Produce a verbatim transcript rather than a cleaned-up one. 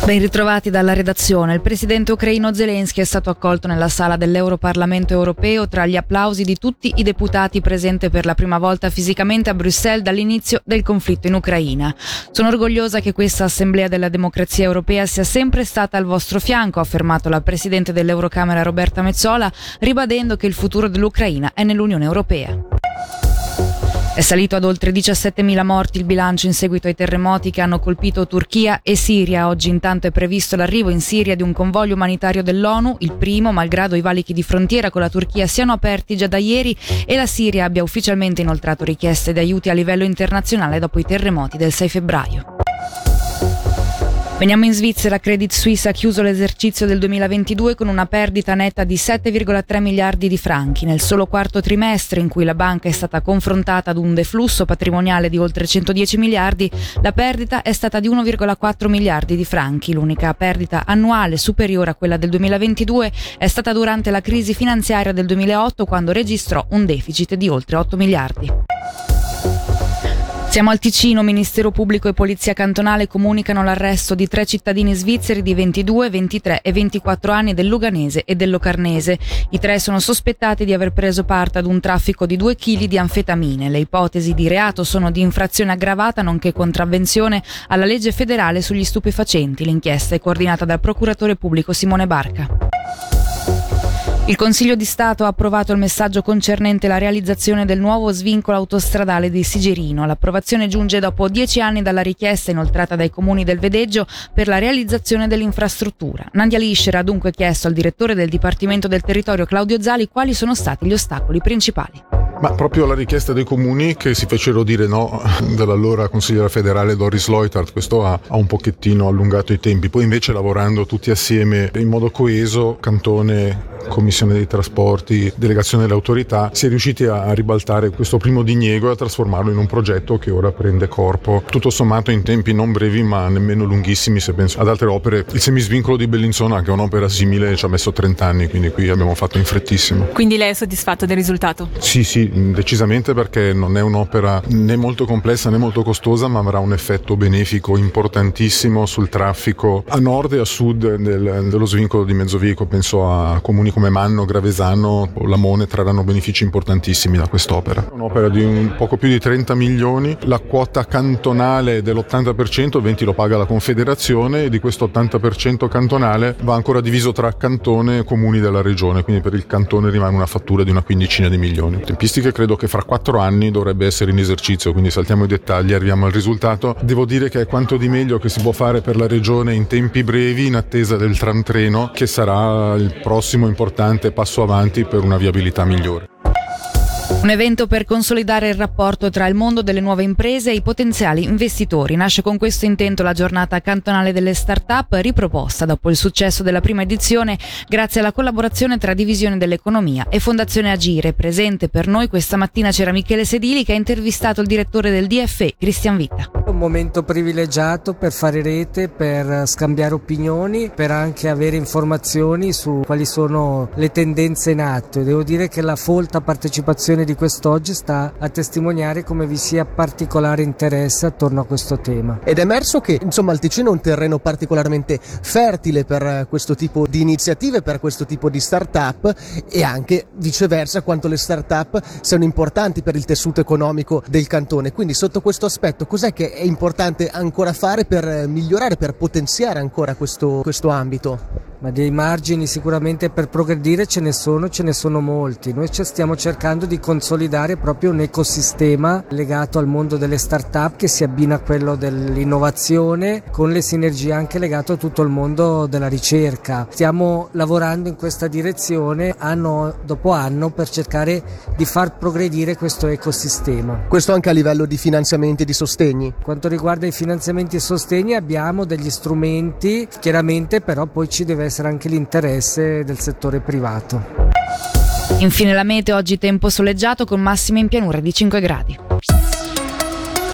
Ben ritrovati dalla redazione. Il presidente ucraino Zelensky è stato accolto nella sala dell'Europarlamento europeo tra gli applausi di tutti i deputati presenti per la prima volta fisicamente a Bruxelles dall'inizio del conflitto in Ucraina. Sono orgogliosa che questa Assemblea della democrazia europea sia sempre stata al vostro fianco, ha affermato la presidente dell'Eurocamera Roberta Metsola, ribadendo che il futuro dell'Ucraina è nell'Unione Europea. È salito ad oltre diciassettemila morti il bilancio in seguito ai terremoti che hanno colpito Turchia e Siria. Oggi intanto è previsto l'arrivo in Siria di un convoglio umanitario dell'ONU, il primo malgrado i valichi di frontiera con la Turchia siano aperti già da ieri e la Siria abbia ufficialmente inoltrato richieste di aiuti a livello internazionale dopo i terremoti del sei febbraio. Veniamo in Svizzera. Credit Suisse ha chiuso l'esercizio del duemilaventidue con una perdita netta di sette virgola tre miliardi di franchi. Nel solo quarto trimestre, in cui la banca è stata confrontata ad un deflusso patrimoniale di oltre centodieci miliardi, la perdita è stata di uno virgola quattro miliardi di franchi. L'unica perdita annuale superiore a quella del duemilaventidue è stata durante la crisi finanziaria del duemilaotto, quando registrò un deficit di oltre otto miliardi. Siamo al Ticino. Ministero Pubblico e Polizia Cantonale comunicano l'arresto di tre cittadini svizzeri di ventidue, ventitré e ventiquattro anni del Luganese e del Locarnese. I tre sono sospettati di aver preso parte ad un traffico di due chili di anfetamine. Le ipotesi di reato sono di infrazione aggravata nonché contravvenzione alla legge federale sugli stupefacenti. L'inchiesta è coordinata dal procuratore pubblico Simone Barca. Il Consiglio di Stato ha approvato il messaggio concernente la realizzazione del nuovo svincolo autostradale di Sigerino. L'approvazione giunge dopo dieci anni dalla richiesta inoltrata dai comuni del Vedeggio per la realizzazione dell'infrastruttura. Nadia Lischer ha dunque chiesto al direttore del Dipartimento del Territorio Claudio Zali quali sono stati gli ostacoli principali. Ma proprio la richiesta dei comuni che si fecero dire no dall'allora consigliera federale Doris Leuthard, questo ha, ha un pochettino allungato i tempi. Poi invece, lavorando tutti assieme in modo coeso, Cantone, Commissione dei Trasporti, Delegazione delle Autorità, si è riusciti a, a ribaltare questo primo diniego e a trasformarlo in un progetto che ora prende corpo, tutto sommato in tempi non brevi ma nemmeno lunghissimi se penso ad altre opere. Il semisvincolo di Bellinzona, che è un'opera simile, ci ha messo trenta anni, quindi qui abbiamo fatto in frettissimo. Quindi lei è soddisfatto del risultato? Sì, sì, decisamente, perché non è un'opera né molto complessa né molto costosa, ma avrà un effetto benefico importantissimo sul traffico a nord e a sud del, dello svincolo di Mezzovico. Penso a comuni come Manno, Gravesano o Lamone trarranno benefici importantissimi da quest'opera. È un'opera di un poco più di trenta milioni, la quota cantonale è dell'ottanta per cento, venti lo paga la Confederazione, e di questo ottanta per cento cantonale va ancora diviso tra cantone e comuni della regione, quindi per il cantone rimane una fattura di una quindicina di milioni. Tempistiche credo che fra quattro anni dovrebbe essere in esercizio, quindi saltiamo i dettagli e arriviamo al risultato. Devo dire che è quanto di meglio che si può fare per la regione in tempi brevi, in attesa del tram treno, che sarà il prossimo importante passo avanti per una viabilità migliore. Un evento per consolidare il rapporto tra il mondo delle nuove imprese e i potenziali investitori. Nasce con questo intento la giornata cantonale delle start-up, riproposta dopo il successo della prima edizione grazie alla collaborazione tra Divisione dell'Economia e Fondazione Agire. Presente per noi questa mattina c'era Michele Sedili, che ha intervistato il direttore del D F E, Cristian Vitta. Un momento privilegiato per fare rete, per scambiare opinioni, per anche avere informazioni su quali sono le tendenze in atto. E devo dire che la folta partecipazione di quest'oggi sta a testimoniare come vi sia particolare interesse attorno a questo tema. Ed è emerso che insomma il Ticino è un terreno particolarmente fertile per questo tipo di iniziative, per questo tipo di start-up, e anche viceversa quanto le start-up siano importanti per il tessuto economico del cantone. Quindi sotto questo aspetto cos'è che è importante ancora fare per migliorare, per potenziare ancora questo, questo ambito? Ma dei margini sicuramente per progredire ce ne sono, ce ne sono molti. Noi ci stiamo cercando di consolidare proprio un ecosistema legato al mondo delle start-up che si abbina a quello dell'innovazione, con le sinergie anche legato a tutto il mondo della ricerca. Stiamo lavorando in questa direzione anno dopo anno per cercare di far progredire questo ecosistema. Questo anche a livello di finanziamenti e di sostegni? Quanto riguarda i finanziamenti e sostegni abbiamo degli strumenti, chiaramente però poi ci deve essere anche l'interesse del settore privato. Infine la meteo, oggi tempo soleggiato con massime in pianura di cinque gradi.